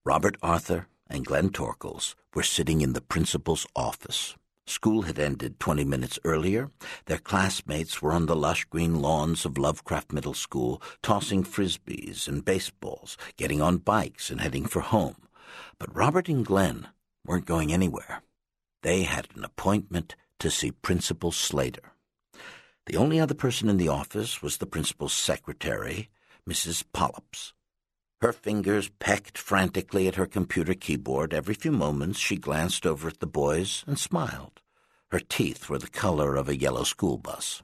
Robert Arthur and Glenn Torkels were sitting in the principal's office. School had ended 20 minutes earlier. Their classmates were on the lush green lawns of Lovecraft Middle School, tossing frisbees and baseballs, getting on bikes and heading for home. But Robert and Glenn weren't going anywhere. They had an appointment to see Principal Slater. The only other person in the office was the principal's secretary, Mrs. Pollops. Her fingers pecked frantically at her computer keyboard. Every few moments she glanced over at the boys and smiled. Her teeth were the color of a yellow school bus.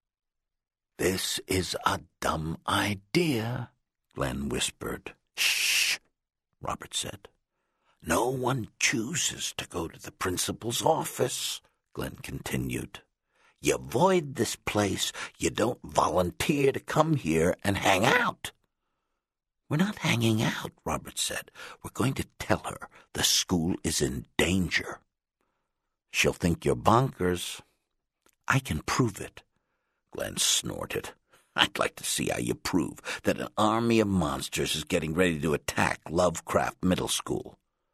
"This is a dumb idea," Glenn whispered. "Shh," Robert said. "No one chooses to go to the principal's office," Glenn continued. "You avoid this place. You don't volunteer to come here and hang out." "We're not hanging out," Robert said. "We're going to tell her the school is in danger." "She'll think you're bonkers." "I can prove it." Glenn snorted. "I'd like to see how you prove that an army of monsters is getting ready to attack Lovecraft Middle School."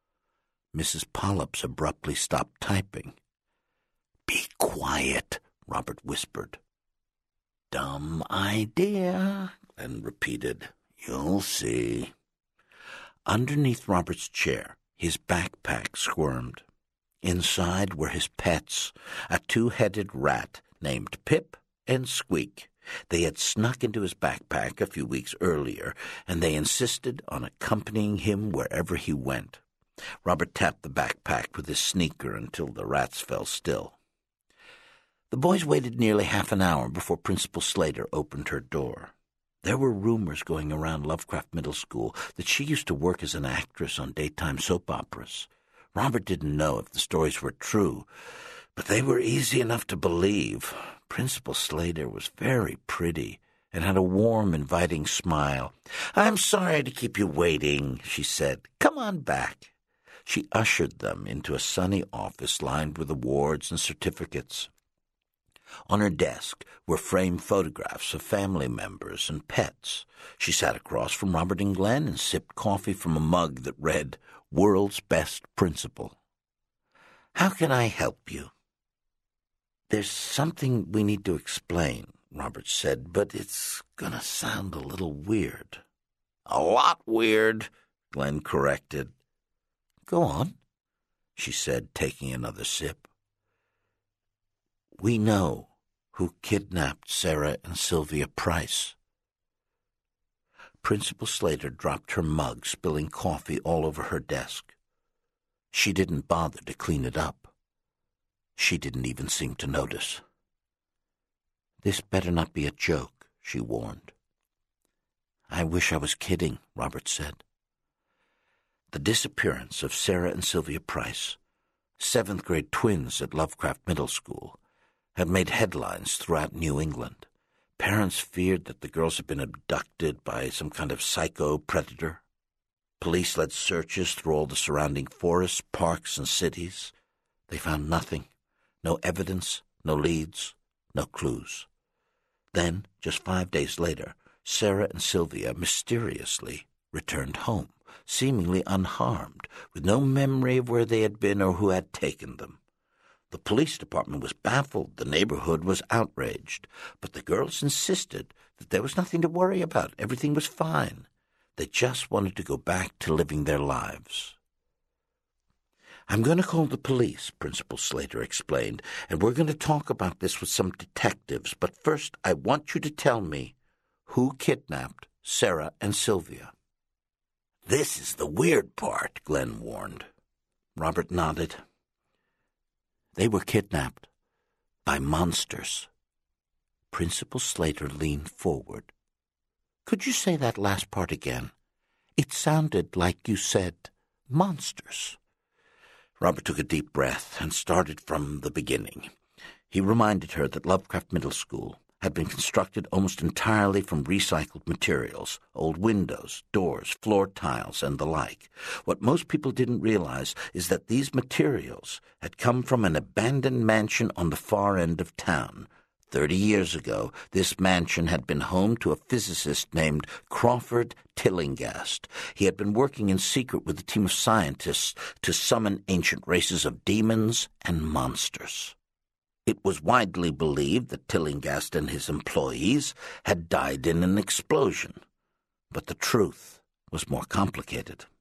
Mrs. Pollops abruptly stopped typing. "Be quiet," Robert whispered. "Dumb idea," Glenn repeated. "You'll see." Underneath Robert's chair, his backpack squirmed. Inside were his pets, a two-headed rat named Pip and Squeak. They had snuck into his backpack a few weeks earlier, and they insisted on accompanying him wherever he went. Robert tapped the backpack with his sneaker until the rats fell still. The boys waited nearly half an hour before Principal Slater opened her door. There were rumors going around Lovecraft Middle School that she used to work as an actress on daytime soap operas. Robert didn't know if the stories were true, but they were easy enough to believe. Principal Slater was very pretty and had a warm, inviting smile. "I'm sorry to keep you waiting," she said. "Come on back." She ushered them into a sunny office lined with awards and certificates. On her desk were framed photographs of family members and pets. She sat across from Robert and Glenn and sipped coffee from a mug that read, "World's Best Principal." "How can I help you?" "There's something we need to explain," Robert said, "but it's gonna sound a little weird." "A lot weird," Glenn corrected. "Go on," she said, taking another sip. "We know who kidnapped Sarah and Sylvia Price." Principal Slater dropped her mug, spilling coffee all over her desk. She didn't bother to clean it up. She didn't even seem to notice. "This better not be a joke," she warned. "I wish I was kidding," Robert said. The disappearance of Sarah and Sylvia Price, seventh-grade twins at Lovecraft Middle School, had made headlines throughout New England. Parents feared that the girls had been abducted by some kind of psycho predator. Police led searches through all the surrounding forests, parks, and cities. They found nothing. No evidence, no leads, no clues. Then, just 5 days later, Sarah and Sylvia mysteriously returned home, seemingly unharmed, with no memory of where they had been or who had taken them. The police department was baffled, the neighborhood was outraged, but the girls insisted that there was nothing to worry about. Everything was fine. They just wanted to go back to living their lives. "I'm going to call the police," Principal Slater explained, "and we're going to talk about this with some detectives. But first, I want you to tell me who kidnapped Sarah and Sylvia." "This is the weird part," Glenn warned. Robert nodded. "They were kidnapped by monsters." Principal Slater leaned forward. "Could you say that last part again? It sounded like you said monsters." Robert took a deep breath and started from the beginning. He reminded her that Lovecraft Middle School had been constructed almost entirely from recycled materials, old windows, doors, floor tiles, and the like. What most people didn't realize is that these materials had come from an abandoned mansion on the far end of town, 30 years ago, this mansion had been home to a physicist named Crawford Tillinghast. He had been working in secret with a team of scientists to summon ancient races of demons and monsters. It was widely believed that Tillinghast and his employees had died in an explosion, but the truth was more complicated.